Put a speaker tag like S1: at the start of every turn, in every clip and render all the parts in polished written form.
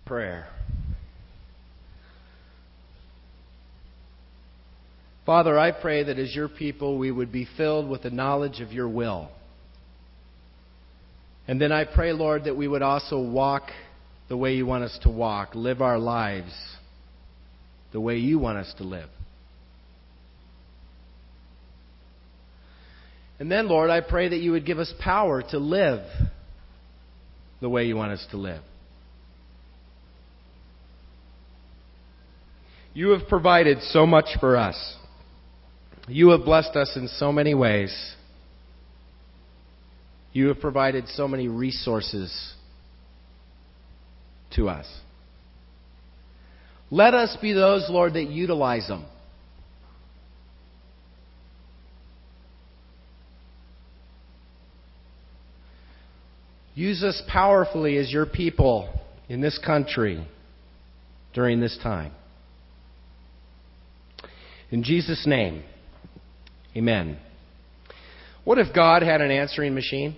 S1: Prayer. Father, I pray that as your people we would be filled with the knowledge of your will. And then I pray, Lord, that we would also walk the way you want us to walk, live our lives the way you want us to live. And then, Lord, I pray that you would give us power to live the way you want us to live. You have provided so much for us. You have blessed us in so many ways. You have provided so many resources to us. Let us be those, Lord, that utilize them. Use us powerfully as your people in this country during this time. In Jesus' name, amen. What if God had an answering machine?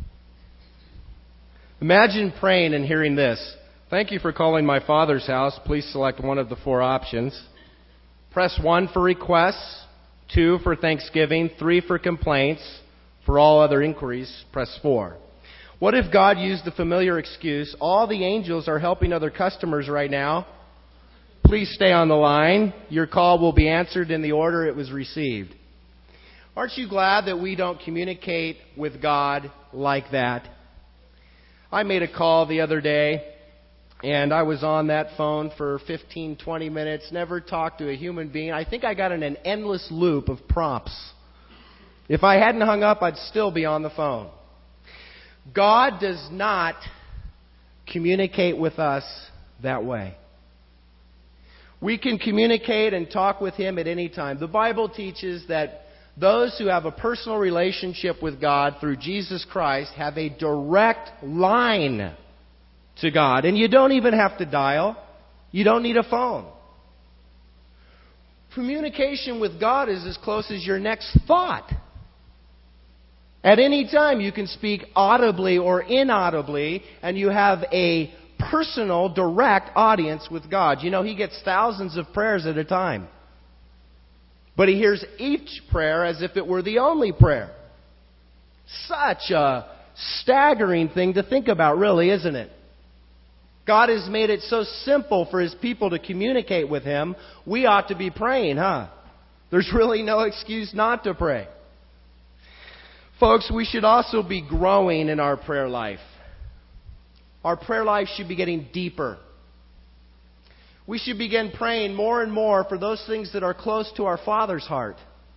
S1: Imagine praying and hearing this. Thank you for calling my Father's house. Please select one of the 4 options. Press 1 for requests, 2 for thanksgiving, 3 for complaints. For all other inquiries, press 4. What if God used the familiar excuse, all the angels are helping other customers right now. Please stay on the line. Your call will be answered in the order it was received. Aren't you glad that we don't communicate with God like that? I made a call the other day, and I was on that phone for 15, 20 minutes, never talked to a human being. I think I got in an endless loop of prompts. If I hadn't hung up, I'd still be on the phone. God does not communicate with us that way. We can communicate and talk with Him at any time. The Bible teaches that those who have a personal relationship with God through Jesus Christ have a direct line to God. And you don't even have to dial. You don't need a phone. Communication with God is as close as your next thought. At any time you can speak audibly or inaudibly, and you have a personal, direct audience with God. You know, He gets thousands of prayers at a time. But He hears each prayer as if it were the only prayer. Such a staggering thing to think about, really, isn't it? God has made it so simple for His people to communicate with Him. We ought to be praying, huh? There's really no excuse not to pray. Folks, we should also be growing in our prayer life. Our prayer life should be getting deeper. We should begin praying more and more for those things that are close to our Father's heart.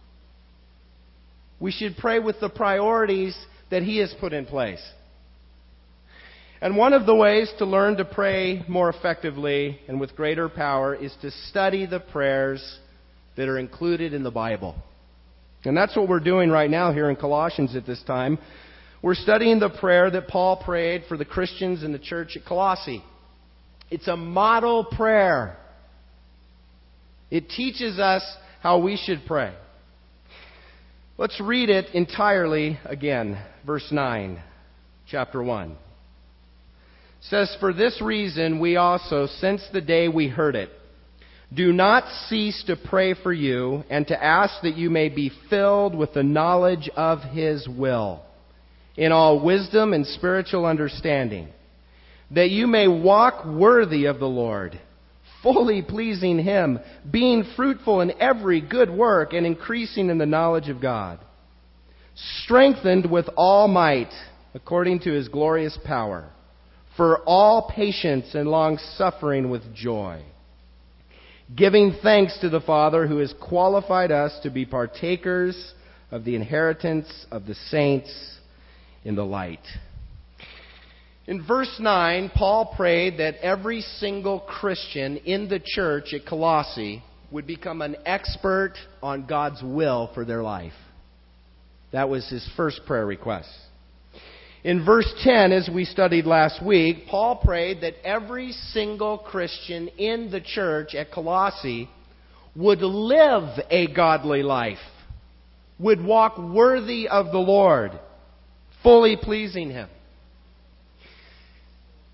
S1: We should pray with the priorities that He has put in place. And one of the ways to learn to pray more effectively and with greater power is to study the prayers that are included in the Bible. And that's what we're doing right now here in Colossians at this time. We're studying the prayer that Paul prayed for the Christians in the church at Colossae. It's a model prayer. It teaches us how we should pray. Let's read it entirely again. Verse 9, chapter 1. It says, "For this reason we also, since the day we heard it, do not cease to pray for you and to ask that you may be filled with the knowledge of His will, in all wisdom and spiritual understanding, that you may walk worthy of the Lord, fully pleasing Him, being fruitful in every good work and increasing in the knowledge of God, strengthened with all might according to His glorious power, for all patience and long-suffering with joy, giving thanks to the Father who has qualified us to be partakers of the inheritance of the saints in the light." In verse 9, Paul prayed that every single Christian in the church at Colossae would become an expert on God's will for their life. That was his first prayer request. In verse 10, as we studied last week, Paul prayed that every single Christian in the church at Colossae would live a godly life, would walk worthy of the Lord, fully pleasing Him.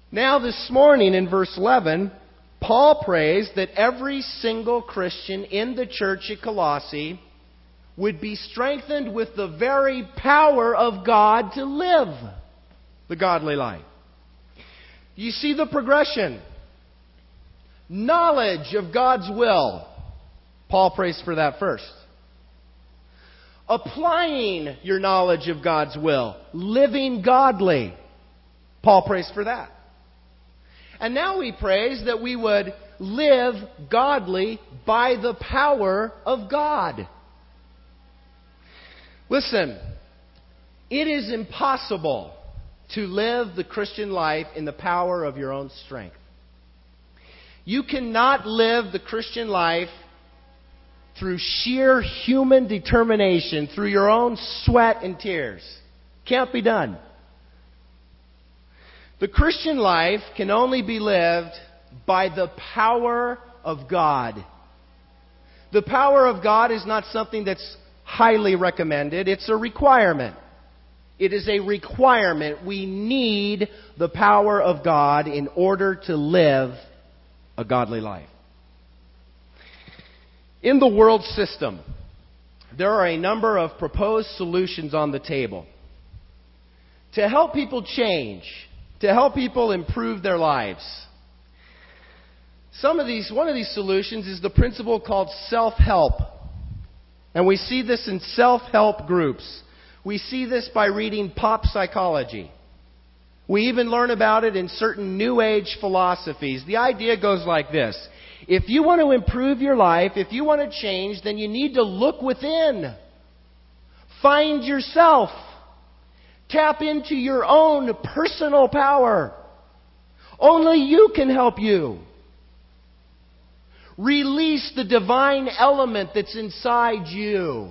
S1: Now this morning in verse 11, Paul prays that every single Christian in the church at Colossae would be strengthened with the very power of God to live the godly life. You see the progression. Knowledge of God's will. Paul prays for that first. Applying your knowledge of God's will. Living godly. Paul prays for that. And now he prays that we would live godly by the power of God. Listen, it is impossible to live the Christian life in the power of your own strength. You cannot live the Christian life through sheer human determination, through your own sweat and tears. Can't be done. The Christian life can only be lived by the power of God. The power of God is not something that's highly recommended. It's a requirement. It is a requirement. We need the power of God in order to live a godly life. In the world system, there are a number of proposed solutions on the table to help people change, to help people improve their lives. One of these solutions is the principle called self-help. And we see this in self-help groups. We see this by reading pop psychology. We even learn about it in certain New Age philosophies. The idea goes like this. If you want to improve your life, if you want to change, then you need to look within. Find yourself. Tap into your own personal power. Only you can help you. Release the divine element that's inside you.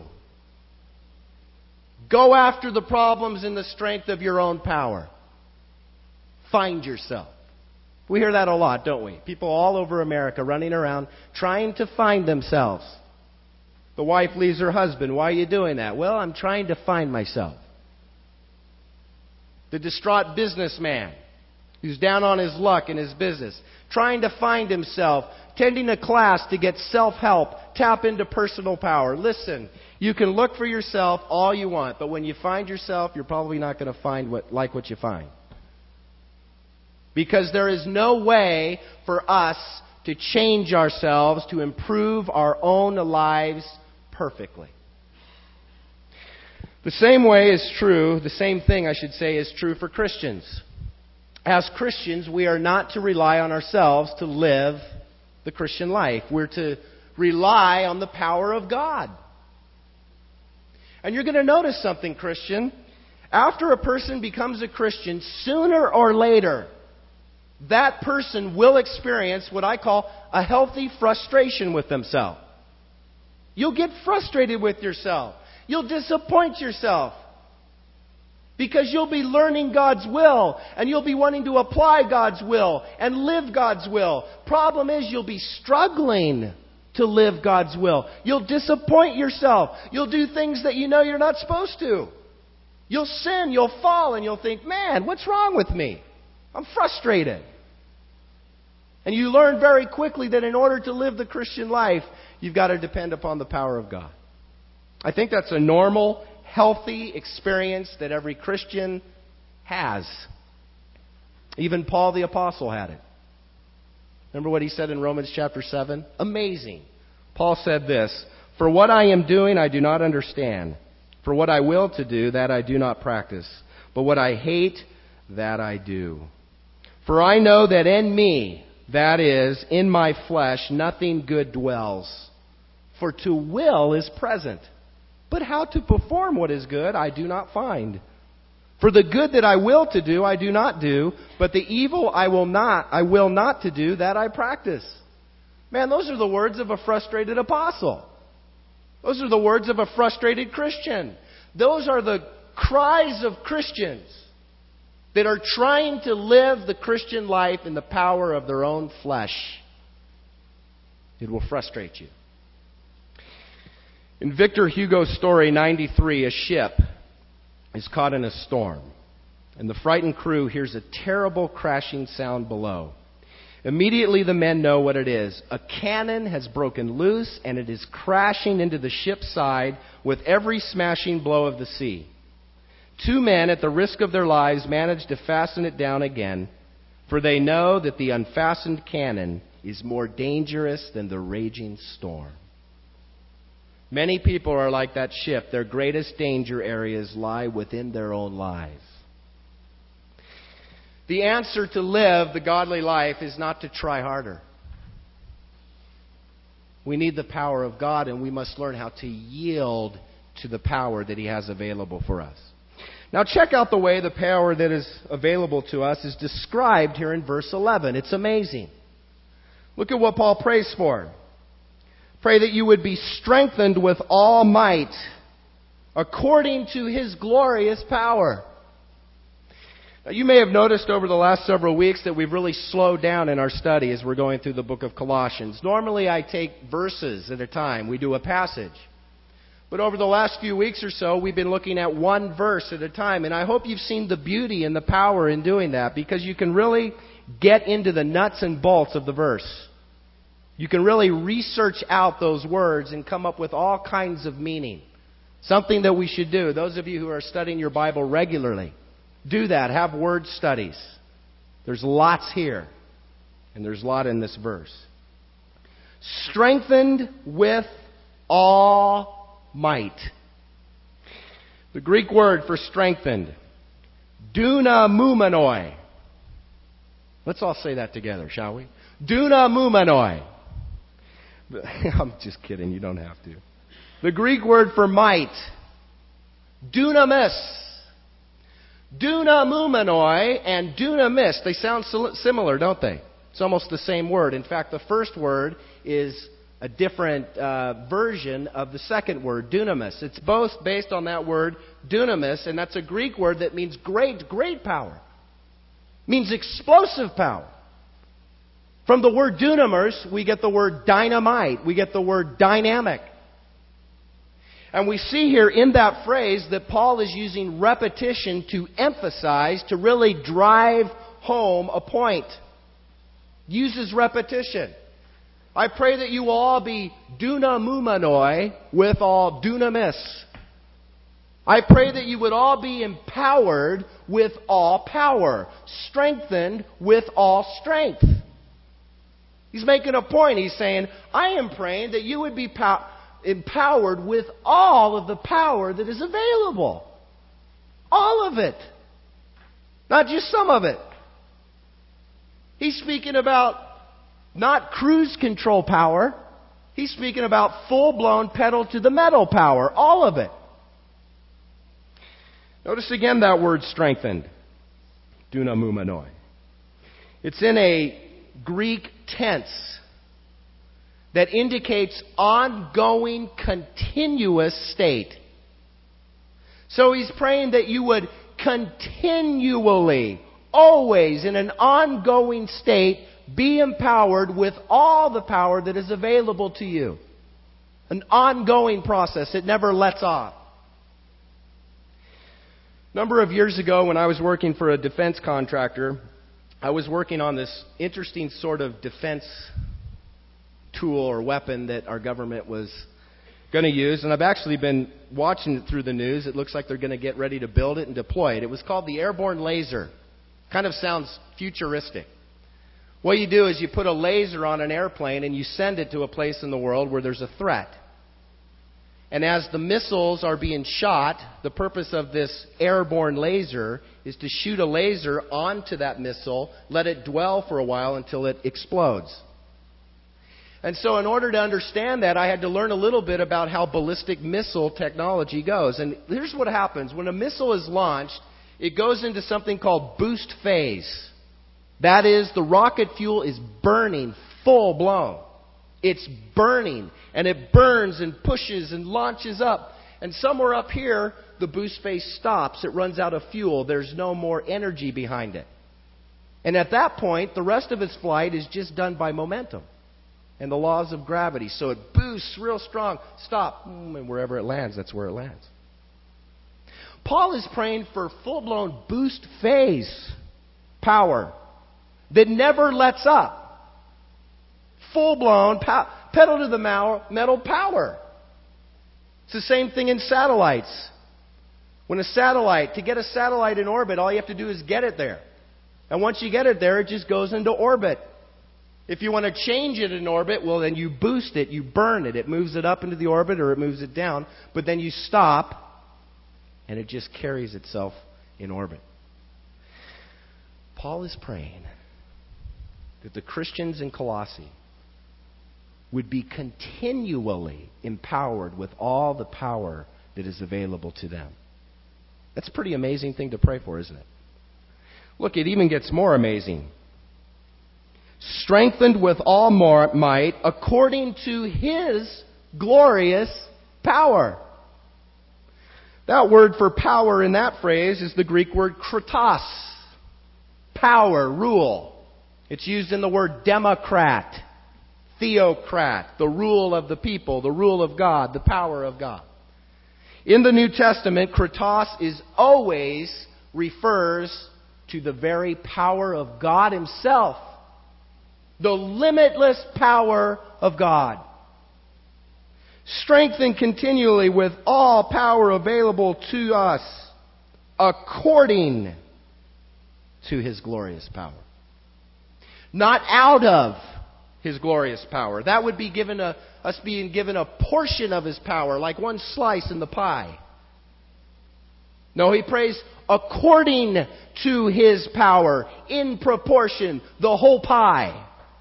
S1: Go after the problems in the strength of your own power. Find yourself. We hear that a lot, don't we? People all over America running around trying to find themselves. The wife leaves her husband. Why are you doing that? Well, I'm trying to find myself. The distraught businessman who's down on his luck in his business, trying to find himself, attending a class to get self-help, tap into personal power. Listen, you can look for yourself all you want, but when you find yourself, you're probably not going to find what you find. Because there is no way for us to change ourselves, to improve our own lives perfectly. The same thing is true for Christians. As Christians, we are not to rely on ourselves to live the Christian life. We're to rely on the power of God. And you're going to notice something, Christian. After a person becomes a Christian, sooner or later, that person will experience what I call a healthy frustration with themselves. You'll get frustrated with yourself. You'll disappoint yourself. Because you'll be learning God's will, and you'll be wanting to apply God's will and live God's will. Problem is, you'll be struggling to live God's will. You'll disappoint yourself. You'll do things that you know you're not supposed to. You'll sin, you'll fall, and you'll think, man, what's wrong with me? I'm frustrated. And you learn very quickly that in order to live the Christian life, you've got to depend upon the power of God. I think that's a normal, healthy experience that every Christian has. Even Paul the Apostle had it. Remember what he said in Romans chapter 7? Amazing. Paul said this, "For what I am doing I do not understand. For what I will to do, that I do not practice. But what I hate, that I do. For I know that in me, that is, in my flesh, nothing good dwells. For to will is present. But how to perform what is good, I do not find. For the good that I will to do, I do not do. But the evil I will not to do, that I practice." Man, those are the words of a frustrated apostle. Those are the words of a frustrated Christian. Those are the cries of Christians that are trying to live the Christian life in the power of their own flesh. It will frustrate you. In Victor Hugo's story, 93, a ship is caught in a storm. and the frightened crew hears a terrible crashing sound below. Immediately the men know what it is. A cannon has broken loose, and it is crashing into the ship's side with every smashing blow of the sea. 2 men, at the risk of their lives, manage to fasten it down again, for they know that the unfastened cannon is more dangerous than the raging storm. Many people are like that ship. Their greatest danger areas lie within their own lives. The answer to live the godly life is not to try harder. We need the power of God, and we must learn how to yield to the power that He has available for us. Now check out the way the power that is available to us is described here in verse 11. It's amazing. Look at what Paul prays for. Pray that you would be strengthened with all might according to His glorious power. Now, you may have noticed over the last several weeks that we've really slowed down in our study as we're going through the book of Colossians. Normally I take verses at a time. We do a passage. But over the last few weeks or so, we've been looking at one verse at a time. And I hope you've seen the beauty and the power in doing that, because you can really get into the nuts and bolts of the verse. You can really research out those words and come up with all kinds of meaning. Something that we should do. Those of you who are studying your Bible regularly, do that. Have word studies. There's lots here. And there's a lot in this verse. Strengthened with all might. The Greek word for strengthened, dunamumenoi. Let's all say that together, shall we? Dunamumenoi. I'm just kidding, you don't have to. The Greek word for might, dunamis. Dunamumenoi and dunamis, they sound similar, don't they? It's almost the same word. In fact, the first word is a different version of the second word, dunamis. It's both based on that word, dunamis, and that's a Greek word that means great power. It means explosive power. From the word dunamis, we get the word dynamite. We get the word dynamic. And we see here in that phrase that Paul is using repetition to emphasize, to really drive home a point. Uses repetition. I pray that you will all be dunamumenoi with all dunamis. I pray that you would all be empowered with all power, strengthened with all strength. He's making a point. He's saying, I am praying that you would be empowered with all of the power that is available. All of it. Not just some of it. He's speaking about not cruise control power. He's speaking about full-blown pedal to the metal power. All of it. Notice again that word strengthened. Dunamumenoi. It's in a Greek tense that indicates ongoing, continuous state. So he's praying that you would continually, always, in an ongoing state, be empowered with all the power that is available to you. An ongoing process. It never lets off. A number of years ago, when I was working for a defense contractor, I was working on this interesting sort of defense tool or weapon that our government was going to use. And I've actually been watching it through the news. It looks like they're going to get ready to build it and deploy it. It was called the airborne laser. Kind of sounds futuristic. What you do is you put a laser on an airplane and you send it to a place in the world where there's a threat. And as the missiles are being shot, the purpose of this airborne laser is to shoot a laser onto that missile, let it dwell for a while until it explodes. And so in order to understand that, I had to learn a little bit about how ballistic missile technology goes. And here's what happens. When a missile is launched, it goes into something called boost phase. That is, the rocket fuel is burning full blown. It's burning, and it burns and pushes and launches up. And somewhere up here, the boost phase stops. It runs out of fuel. There's no more energy behind it. And at that point, the rest of its flight is just done by momentum and the laws of gravity. So it boosts real strong. Stop. And wherever it lands, that's where it lands. Paul is praying for full-blown boost phase power that never lets up. Full-blown, pedal to the metal power. It's the same thing in satellites. To get a satellite in orbit, all you have to do is get it there. And once you get it there, it just goes into orbit. If you want to change it in orbit, well, then you boost it, you burn it. It moves it up into the orbit or it moves it down. But then you stop, and it just carries itself in orbit. Paul is praying that the Christians in Colossae would be continually empowered with all the power that is available to them. That's a pretty amazing thing to pray for, isn't it? Look, it even gets more amazing. Strengthened with all might according to His glorious power. That word for power in that phrase is the Greek word kratos. Power, rule. It's used in the word democrat, theocrat, the rule of the people, the rule of God, the power of God. In the New Testament, kratos always refers to the very power of God Himself. The limitless power of God. Strengthened continually with all power available to us according to His glorious power. Not out of His glorious power. That would be us being given a portion of His power, like one slice in the pie. No, he prays according to His power, in proportion, the whole pie.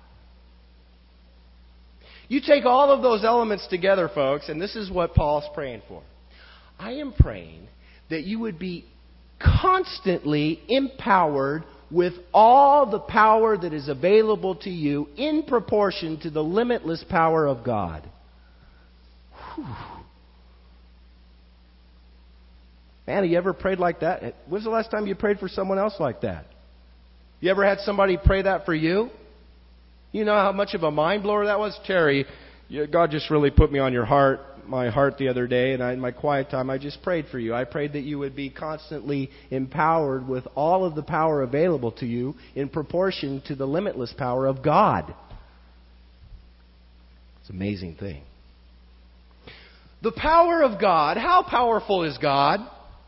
S1: You take all of those elements together, folks, and this is what Paul's praying for. I am praying that you would be constantly empowered with all the power that is available to you in proportion to the limitless power of God. Whew. Man, have you ever prayed like that? When's the last time you prayed for someone else like that? You ever had somebody pray that for you? You know how much of a mind blower that was? Terry, God just really put me on my heart the other day, and in my quiet time, I just prayed for you. I prayed that you would be constantly empowered with all of the power available to you in proportion to the limitless power of God. It's an amazing thing. The power of God, how powerful is God?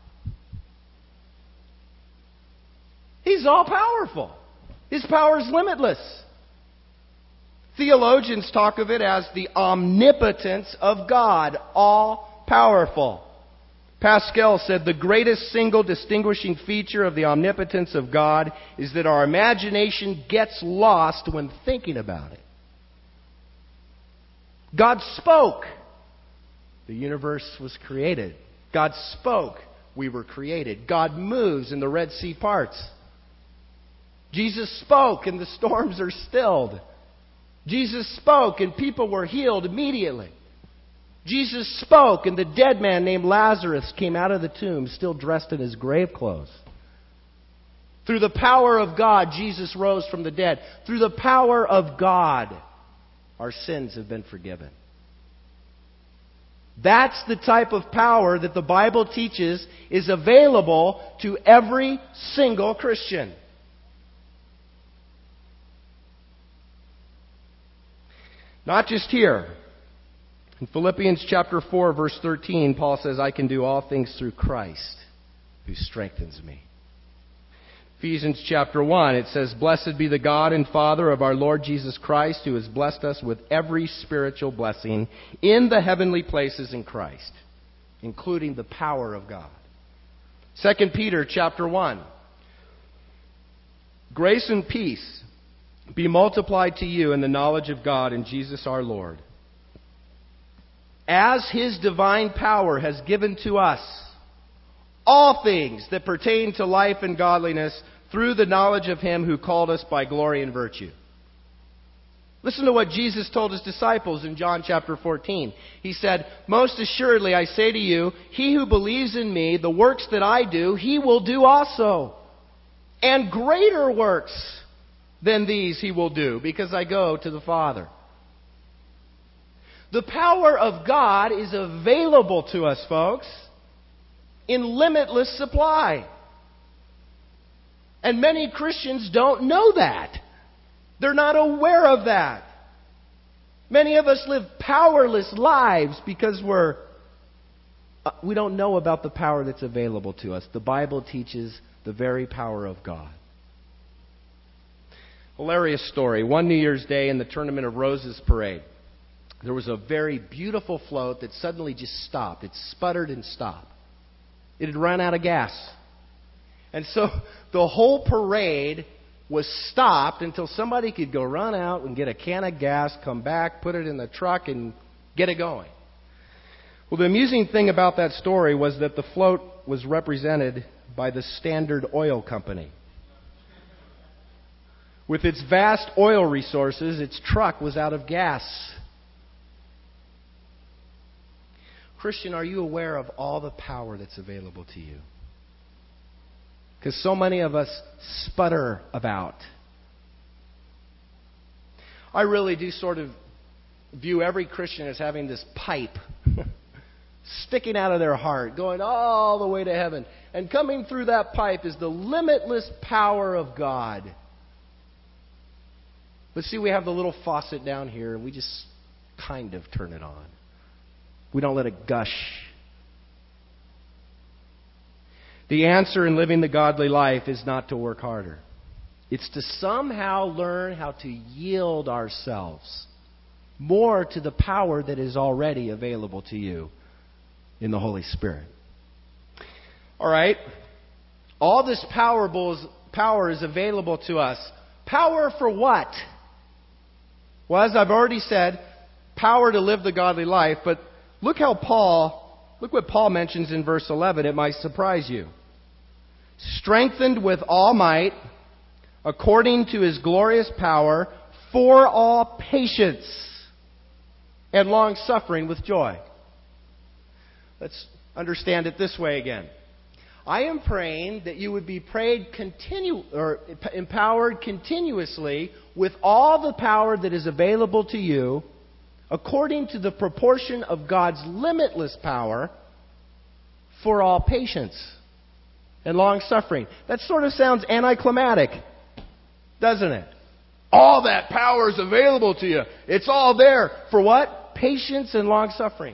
S1: He's all powerful. His power is limitless. Theologians talk of it as the omnipotence of God, all powerful. Pascal said the greatest single distinguishing feature of the omnipotence of God is that our imagination gets lost when thinking about it. God spoke. The universe was created. God spoke. We were created. God moves and the Red Sea parts. Jesus spoke and the storms are stilled. Jesus spoke and people were healed immediately. Jesus spoke and the dead man named Lazarus came out of the tomb still dressed in his grave clothes. Through the power of God, Jesus rose from the dead. Through the power of God, our sins have been forgiven. That's the type of power that the Bible teaches is available to every single Christian. Not just here. In Philippians chapter 4, verse 13, Paul says, I can do all things through Christ who strengthens me. Ephesians chapter 1, it says, Blessed be the God and Father of our Lord Jesus Christ, who has blessed us with every spiritual blessing in the heavenly places in Christ, including the power of God. 2 Peter chapter 1, Grace and peace be multiplied to you in the knowledge of God and Jesus our Lord, as His divine power has given to us all things that pertain to life and godliness through the knowledge of Him who called us by glory and virtue. Listen to what Jesus told His disciples in John chapter 14. He said, Most assuredly I say to you, he who believes in me, the works that I do, he will do also. And greater works than these he will do, because I go to the Father. The power of God is available to us, folks. in limitless supply. And many Christians don't know that. They're not aware of that. Many of us live powerless lives because we don't know about the power that's available to us. The Bible teaches the very power of God. Hilarious story. One New Year's Day in the Tournament of Roses parade, there was a very beautiful float that suddenly just stopped. It sputtered and stopped. It had run out of gas. And so the whole parade was stopped until somebody could go run out and get a can of gas, come back, put it in the truck, and get it going. Well, the amusing thing about that story was that the float was represented by the Standard Oil Company. With its vast oil resources, its truck was out of gas. Christian, are you aware of all the power that's available to you? Because so many of us sputter about. I really do sort of view every Christian as having this pipe sticking out of their heart, going all the way to heaven. And coming through that pipe is the limitless power of God. But see, we have the little faucet down here, and we just kind of turn it on. We don't let it gush. The answer in living the godly life is not to work harder. It's to somehow learn how to yield ourselves more to the power that is already available to you in the Holy Spirit. All right. All this power is available to us. Power for what? Well, as I've already said, power to live the godly life. But look what Paul mentions in verse 11. It might surprise you. Strengthened with all might, according to His glorious power, for all patience and long suffering with joy. Let's understand it this way again. I am praying that you would be empowered continuously with all the power that is available to you, according to the proportion of God's limitless power, for all patience and long suffering. That sort of sounds anticlimactic, doesn't it? All that power is available to you. It's all there. For what? Patience and long suffering.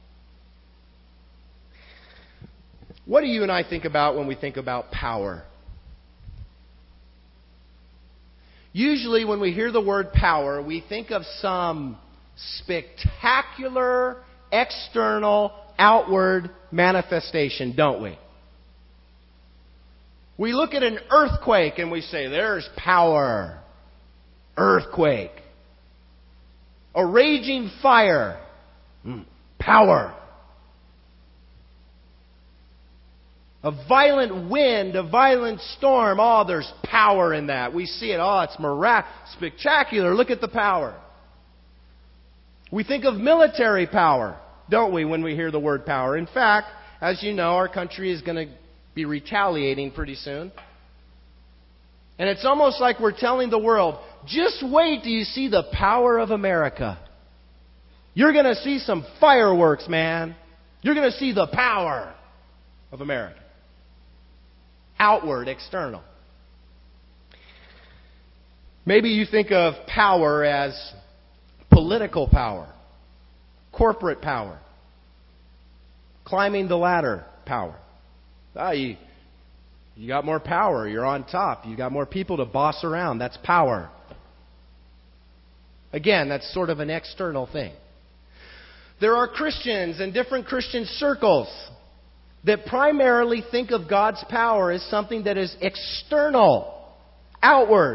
S1: What do you and I think about when we think about power? Usually when we hear the word power, we think of some spectacular, external, outward manifestation, don't we? We look at an earthquake and we say, there's power. Earthquake. A raging fire. Power. A violent wind, a violent storm. Oh, there's power in that. We see it. Oh, it's spectacular. Look at the power. We think of military power, don't we, when we hear the word power? In fact, as you know, our country is going to be retaliating pretty soon. And it's almost like we're telling the world, just wait till you see the power of America. You're going to see some fireworks, man. You're going to see the power of America. Outward, external. Maybe you think of power as political power, corporate power, climbing the ladder power. You got more power. You're on top. You got more people to boss around. That's power. Again, that's sort of an external thing. There are Christians and different Christian circles that primarily think of God's power as something that is external, outward.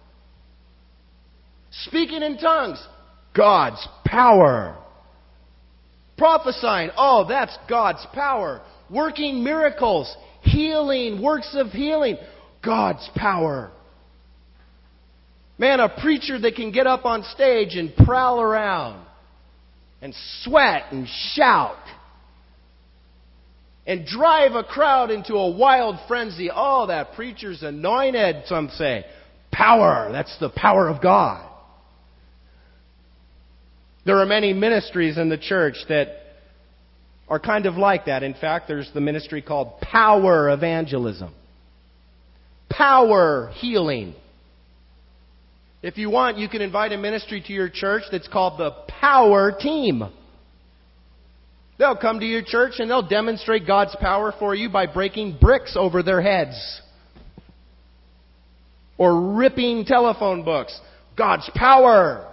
S1: Speaking in tongues, God's power. Prophesying, oh, that's God's power. Working miracles, healing, works of healing, God's power. Man, a preacher that can get up on stage and prowl around and sweat and shout and drive a crowd into a wild frenzy. Oh, that preacher's anointed, some say. Power. That's the power of God. There are many ministries in the church that are kind of like that. In fact, there's the ministry called power evangelism. Power healing. If you want, you can invite a ministry to your church that's called the Power Team. They'll come to your church and they'll demonstrate God's power for you by breaking bricks over their heads. Or ripping telephone books. God's power.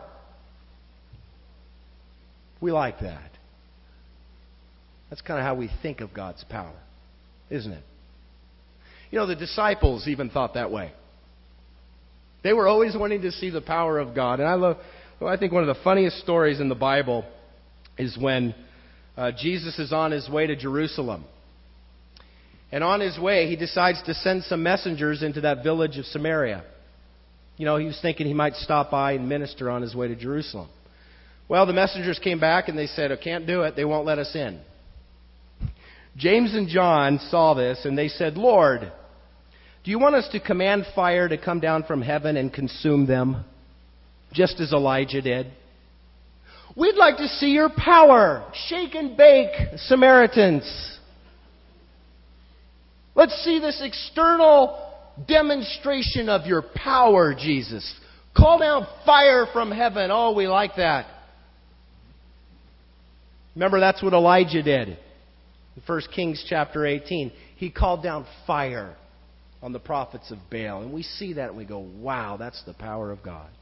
S1: We like that. That's kind of how we think of God's power, isn't it? You know, the disciples even thought that way. They were always wanting to see the power of God. And I think one of the funniest stories in the Bible is when Jesus is on his way to Jerusalem. And on his way, he decides to send some messengers into that village of Samaria. You know, he was thinking he might stop by and minister on his way to Jerusalem. Well, the messengers came back and they said, "I can't do it. They won't let us in." James and John saw this and they said, "Lord, do you want us to command fire to come down from heaven and consume them, just as Elijah did? We'd like to see your power. Shake and bake, Samaritans. Let's see this external demonstration of your power, Jesus. Call down fire from heaven." Oh, we like that. Remember, that's what Elijah did. In 1 Kings chapter 18, he called down fire on the prophets of Baal. And we see that and we go, wow, that's the power of God.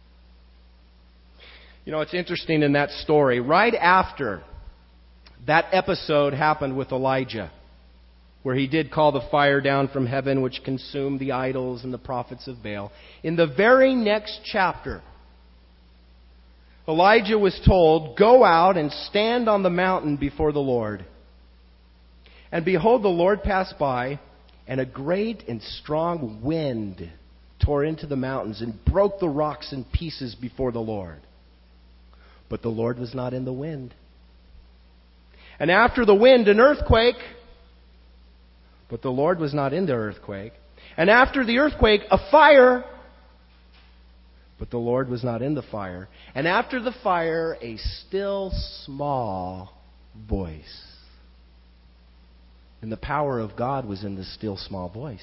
S1: You know, it's interesting in that story. Right after that episode happened with Elijah, where he did call the fire down from heaven, which consumed the idols and the prophets of Baal, in the very next chapter, Elijah was told, "Go out and stand on the mountain before the Lord." And behold, the Lord passed by, and a great and strong wind tore into the mountains and broke the rocks in pieces before the Lord. But the Lord was not in the wind. And after the wind, an earthquake. But the Lord was not in the earthquake. And after the earthquake, a fire. But the Lord was not in the fire. And after the fire, a still small voice. And the power of God was in the still small voice.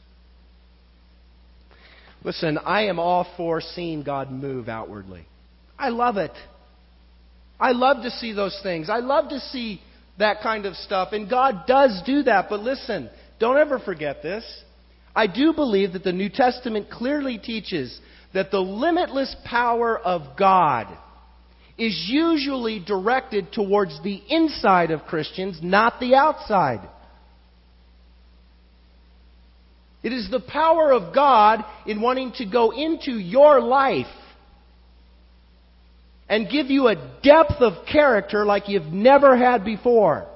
S1: Listen, I am all for seeing God move outwardly. I love it. I love to see those things. I love to see that kind of stuff. And God does do that. But listen, don't ever forget this. I do believe that the New Testament clearly teaches that the limitless power of God is usually directed towards the inside of Christians, not the outside. It is the power of God in wanting to go into your life and give you a depth of character like you've never had before.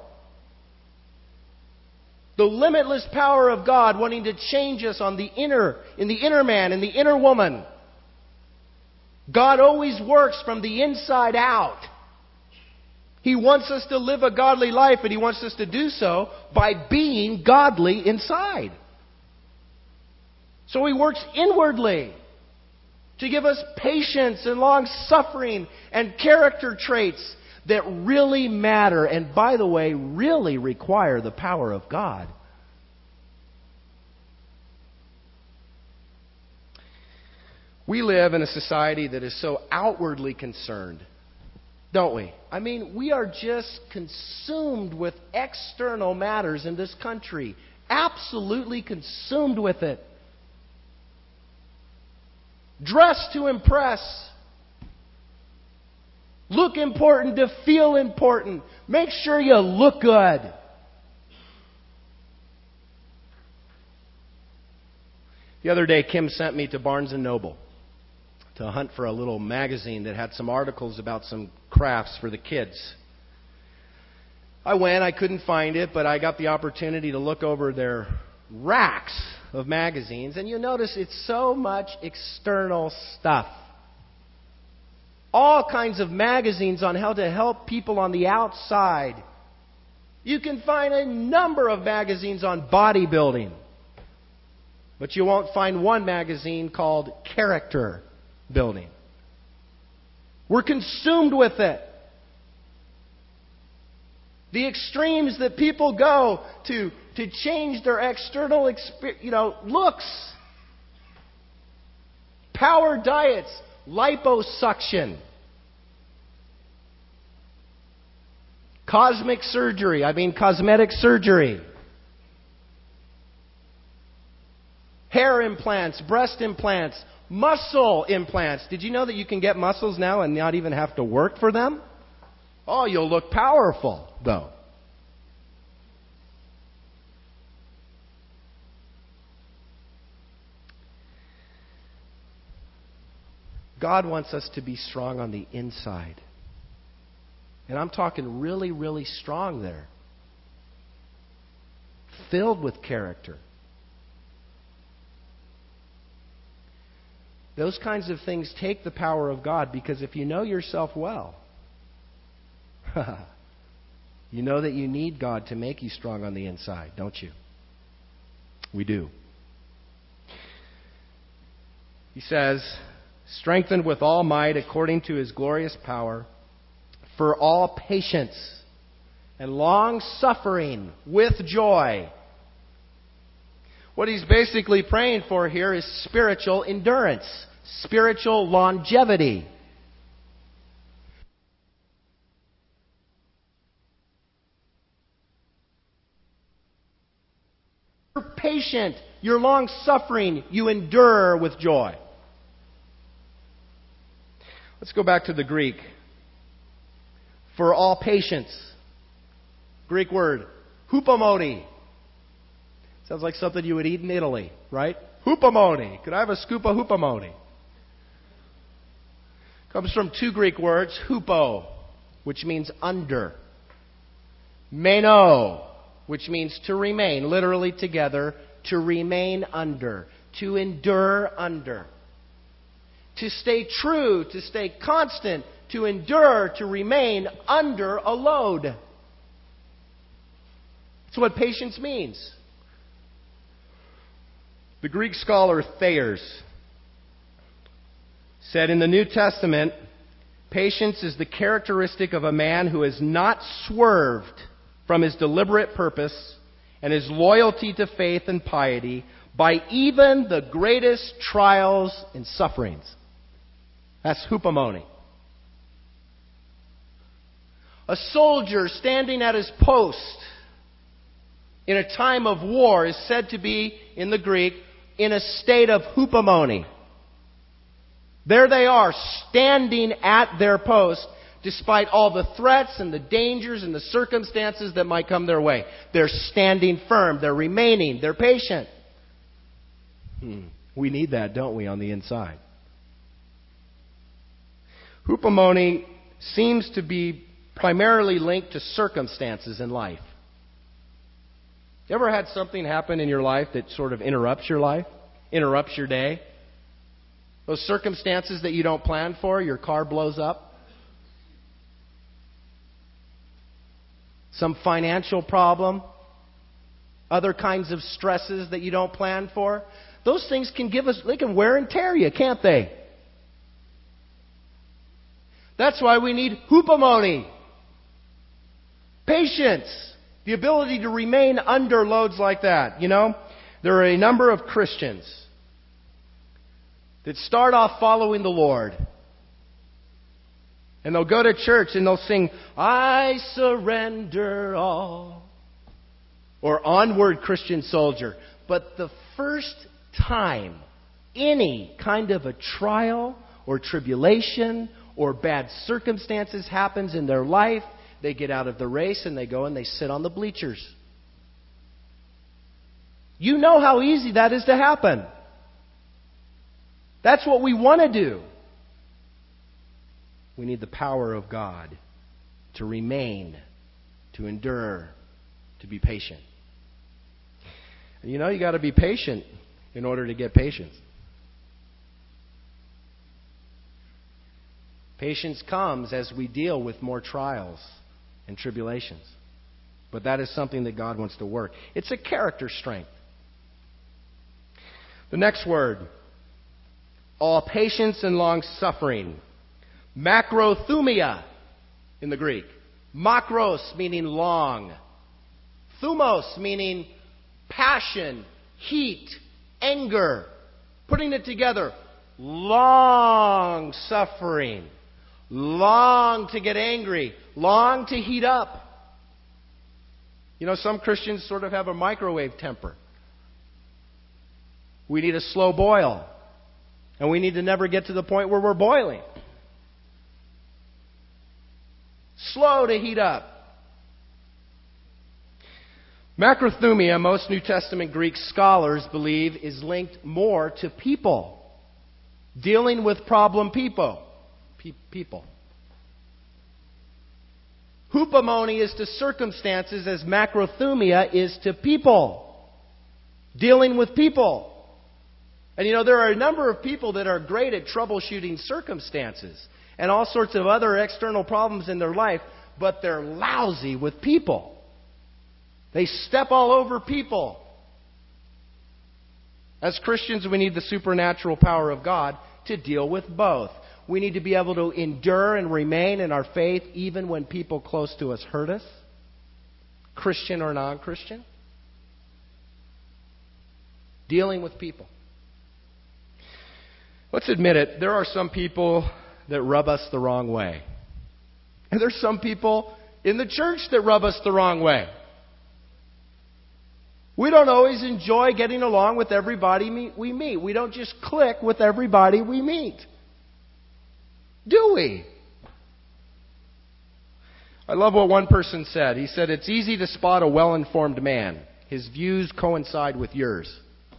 S1: The limitless power of God wanting to change us in the inner man, in the inner woman. God always works from the inside out. He wants us to live a godly life, and He wants us to do so by being godly inside. So He works inwardly to give us patience and long-suffering and character traits that really matter and, by the way, really require the power of God. We live in a society that is so outwardly concerned, don't we? I mean, we are just consumed with external matters in this country. Absolutely consumed with it. Dress to impress. Look important to feel important. Make sure you look good. The other day, Kim sent me to Barnes & Noble to hunt for a little magazine that had some articles about some crafts for the kids. I went, I couldn't find it, but I got the opportunity to look over their racks of magazines, and you notice it's so much external stuff. All kinds of magazines on how to help people on the outside. You can find a number of magazines on bodybuilding, but you won't find one magazine called Character Building. We're consumed with it. The extremes that people go to change their external looks. Power diets, liposuction, cosmetic surgery, hair implants, breast implants, muscle implants. Did you know that you can get muscles now and not even have to work for them? Oh, you'll look powerful, though. God wants us to be strong on the inside. And I'm talking really, really strong there. Filled with character. Those kinds of things take the power of God, because if you know yourself well, you know that you need God to make you strong on the inside, don't you? We do. He says, strengthened with all might according to His glorious power, for all patience and long suffering with joy. What he's basically praying for here is spiritual endurance, spiritual longevity. You're patient, you're long suffering, you endure with joy. Let's go back to the Greek. For all patience. Greek word, hupomone. Sounds like something you would eat in Italy, right? Hupomone. Could I have a scoop of hupomone? Comes from two Greek words, hupo, which means under. Meno, which means to remain, literally together, to remain under, to endure under. To stay true, to stay constant, to endure, to remain under a load. That's what patience means. The Greek scholar Thayers said in the New Testament, patience is the characteristic of a man who has not swerved from his deliberate purpose and his loyalty to faith and piety by even the greatest trials and sufferings. That's hupomone. A soldier standing at his post in a time of war is said to be, in the Greek, in a state of hupomone. There they are, standing at their post, despite all the threats and the dangers and the circumstances that might come their way. They're standing firm, they're remaining, they're patient. We need that, don't we, on the inside? Hupomone seems to be primarily linked to circumstances in life. You ever had something happen in your life that sort of interrupts your life? Interrupts your day? Those circumstances that you don't plan for, your car blows up. Some financial problem. Other kinds of stresses that you don't plan for. Those things they can wear and tear you, can't they? That's why we need hupomone. Patience. The ability to remain under loads like that. You know, there are a number of Christians that start off following the Lord. And they'll go to church and they'll sing, I surrender all. Or Onward, Christian Soldier. But the first time any kind of a trial or tribulation or bad circumstances happens in their life, they get out of the race and they go and they sit on the bleachers. You know how easy that is to happen. That's what we want to do. We need the power of God to remain, to endure, to be patient. And you know, you got to be patient in order to get patience. Patience comes as we deal with more trials and tribulations. But that is something that God wants to work. It's a character strength. The next word, all patience and long suffering. Macrothumia in the Greek. Makros meaning long. Thumos meaning passion, heat, anger. Putting it together, long suffering. Long to get angry. Long to heat up. You know, some Christians sort of have a microwave temper. We need a slow boil. And we need to never get to the point where we're boiling. Slow to heat up. Macrothumia, most New Testament Greek scholars believe, is linked more to people. Dealing with problem people. People. Hupomone is to circumstances as macrothumia is to people. Dealing with people. And you know, there are a number of people that are great at troubleshooting circumstances and all sorts of other external problems in their life, but they're lousy with people. They step all over people. As Christians, we need the supernatural power of God to deal with both. We need to be able to endure and remain in our faith even when people close to us hurt us, Christian or non-Christian. Dealing with people. Let's admit it, there are some people that rub us the wrong way. And there's some people in the church that rub us the wrong way. We don't always enjoy getting along with everybody we meet. We don't just click with everybody we meet. Do we? I love what one person said. He said, it's easy to spot a well-informed man. His views coincide with yours.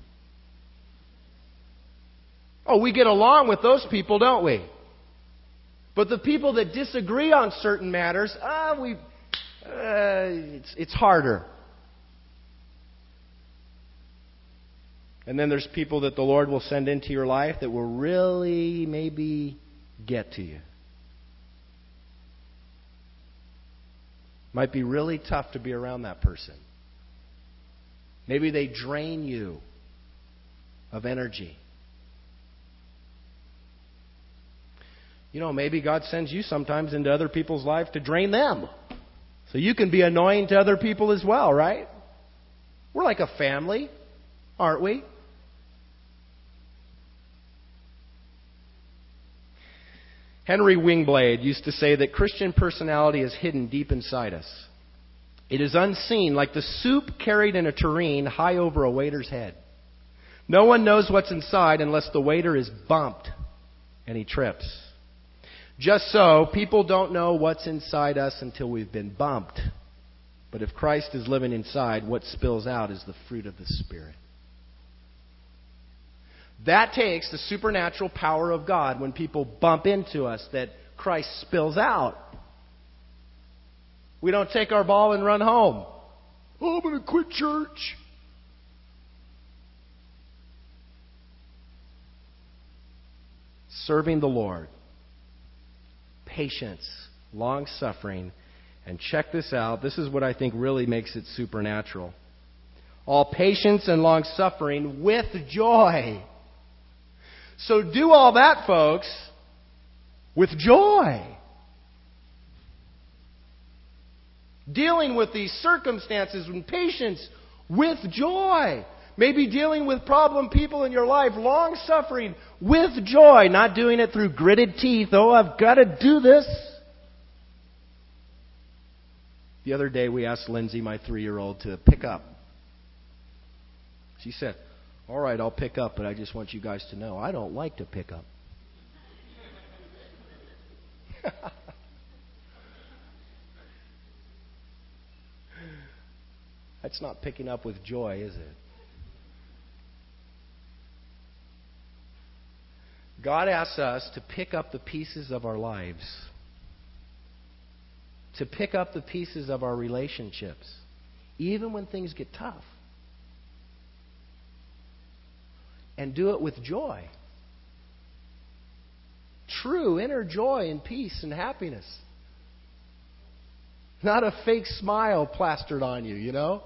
S1: Oh, we get along with those people, don't we? But the people that disagree on certain matters, it's harder. And then there's people that the Lord will send into your life that will really maybe get to you. Might be really tough to be around that person. Maybe they drain you of energy. You know, maybe God sends you sometimes into other people's lives to drain them. So you can be annoying to other people as well, right? We're like a family, aren't we? Henry Wingblade used to say that Christian personality is hidden deep inside us. It is unseen, like the soup carried in a tureen high over a waiter's head. No one knows what's inside unless the waiter is bumped and he trips. Just so, people don't know what's inside us until we've been bumped. But if Christ is living inside, what spills out is the fruit of the Spirit. That takes the supernatural power of God when people bump into us that Christ spills out. We don't take our ball and run home. Oh, I'm going to quit church. Serving the Lord. Patience, long-suffering, and check this out. This is what I think really makes it supernatural. All patience and long-suffering with joy. So do all that, folks, with joy. Dealing with these circumstances and patience with joy. Maybe dealing with problem people in your life, long-suffering with joy, not doing it through gritted teeth. Oh, I've got to do this. The other day we asked Lindsay, my 3-year-old, to pick up. She said, all right, I'll pick up, but I just want you guys to know, I don't like to pick up. That's not picking up with joy, is it? God asks us to pick up the pieces of our lives, to pick up the pieces of our relationships, even when things get tough, and do it with joy. True inner joy and peace and happiness. Not a fake smile plastered on you, you know?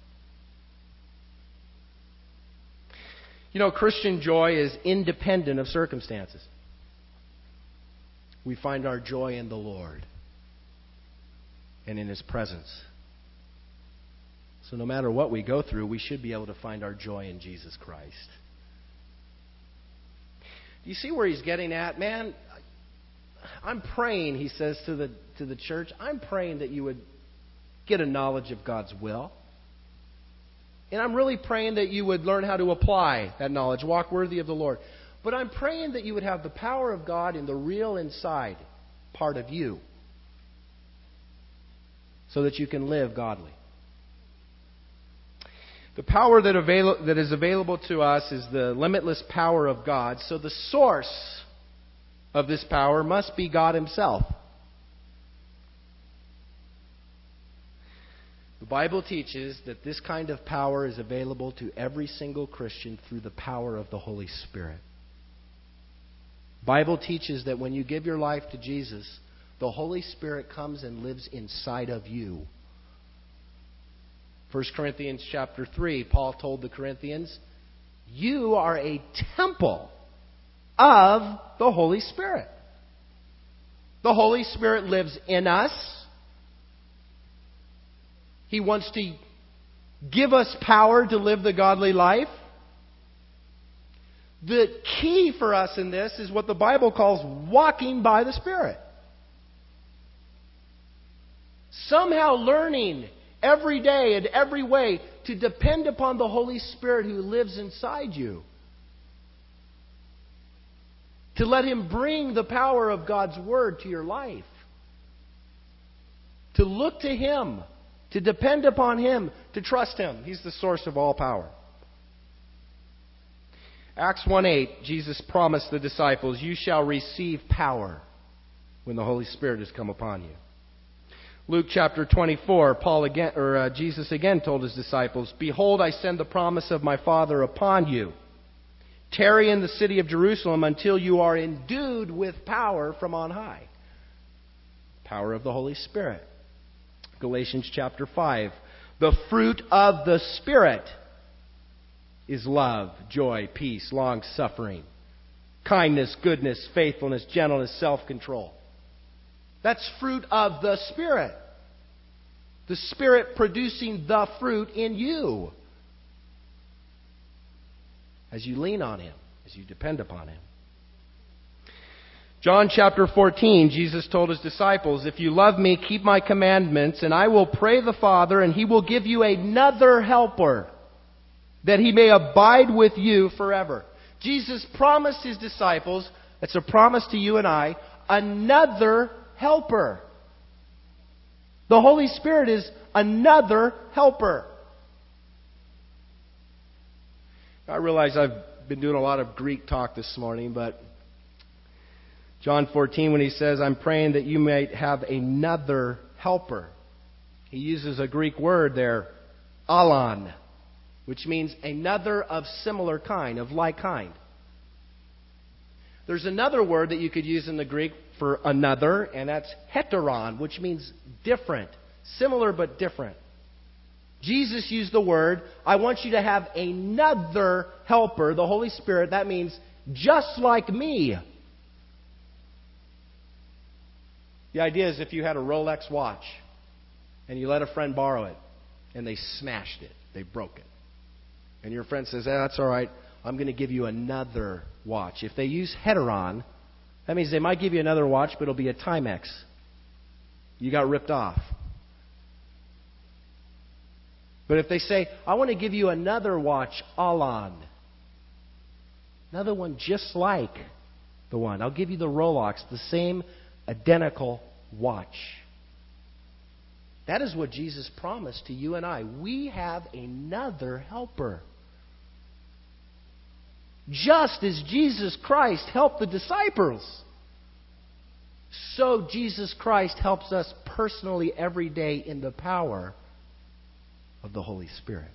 S1: You know, Christian joy is independent of circumstances. We find our joy in the Lord. and in His presence. So no matter what we go through, we should be able to find our joy in Jesus Christ. Do you see where he's getting at? Man, I'm praying, he says to the church, I'm praying that you would get a knowledge of God's will. And I'm really praying that you would learn how to apply that knowledge, walk worthy of the Lord. But I'm praying that you would have the power of God in the real inside part of you, so that you can live godly. The power that is available to us is the limitless power of God. So the source of this power must be God Himself. The Bible teaches that this kind of power is available to every single Christian through the power of the Holy Spirit. The Bible teaches that when you give your life to Jesus, the Holy Spirit comes and lives inside of you. 1 Corinthians chapter 3, Paul told the Corinthians, you are a temple of the Holy Spirit. The Holy Spirit lives in us. He wants to give us power to live the godly life. The key for us in this is what the Bible calls walking by the Spirit. Somehow learning every day and every way to depend upon the Holy Spirit who lives inside you. To let Him bring the power of God's Word to your life. To look to Him. To depend upon Him. To trust Him. He's the source of all power. Acts 1:8, Jesus promised the disciples, you shall receive power when the Holy Spirit has come upon you. Luke chapter 24, Jesus again told His disciples, behold, I send the promise of my Father upon you. Tarry in the city of Jerusalem until you are endued with power from on high. Power of the Holy Spirit. Galatians chapter 5. The fruit of the Spirit is love, joy, peace, long-suffering, kindness, goodness, faithfulness, gentleness, self-control. That's fruit of the Spirit. The Spirit producing the fruit in you. As you lean on Him, as you depend upon Him. John chapter 14, Jesus told His disciples, if you love me, keep my commandments, and I will pray the Father, and He will give you another helper, that He may abide with you forever. Jesus promised His disciples, it's a promise to you and I, another helper. The Holy Spirit is another helper. I realize I've been doing a lot of Greek talk this morning, but John 14, when He says, I'm praying that you might have another helper, He uses a Greek word there, alon, which means another of similar kind, of like kind. There's another word that you could use in the Greek for another, and that's heteron, which means different, similar but different. Jesus used the word, I want you to have another helper, the Holy Spirit. That means just like me. The idea is if you had a Rolex watch and you let a friend borrow it and they smashed it, they broke it. And your friend says, that's all right, I'm going to give you another watch. If they use heteron, that means they might give you another watch, but it'll be a Timex. You got ripped off. But if they say, I want to give you another watch, alon, another one just like the one. I'll give you the Rolex, the same identical watch. That is what Jesus promised to you and I. We have another helper. Just as Jesus Christ helped the disciples, so Jesus Christ helps us personally every day in the power of the Holy Spirit.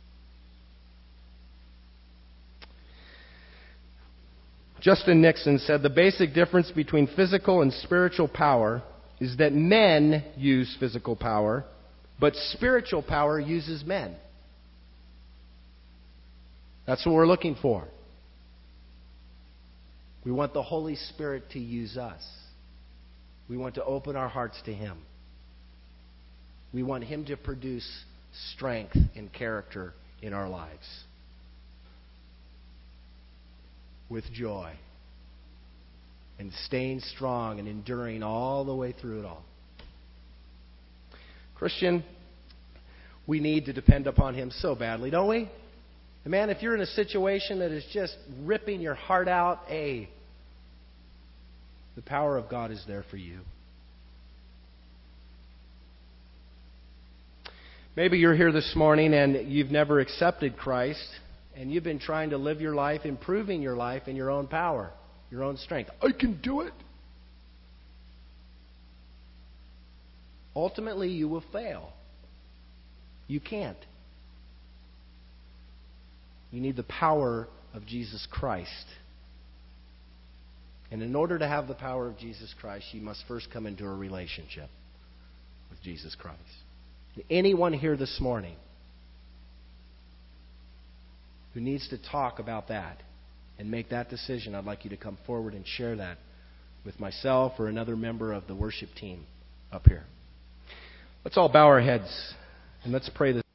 S1: Justin Nixon said the basic difference between physical and spiritual power is that men use physical power, but spiritual power uses men. That's what we're looking for. We want the Holy Spirit to use us. We want to open our hearts to Him. We want Him to produce strength and character in our lives. With joy. And staying strong and enduring all the way through it all. Christian, we need to depend upon Him so badly, don't we? And man, if you're in a situation that is just ripping your heart out, the power of God is there for you. Maybe you're here this morning and you've never accepted Christ, and you've been trying to live your life, improving your life in your own power, your own strength. I can do it. Ultimately, you will fail. You can't. You need the power of Jesus Christ. And in order to have the power of Jesus Christ, you must first come into a relationship with Jesus Christ. Anyone here this morning who needs to talk about that and make that decision, I'd like you to come forward and share that with myself or another member of the worship team up here. Let's all bow our heads and let's pray this.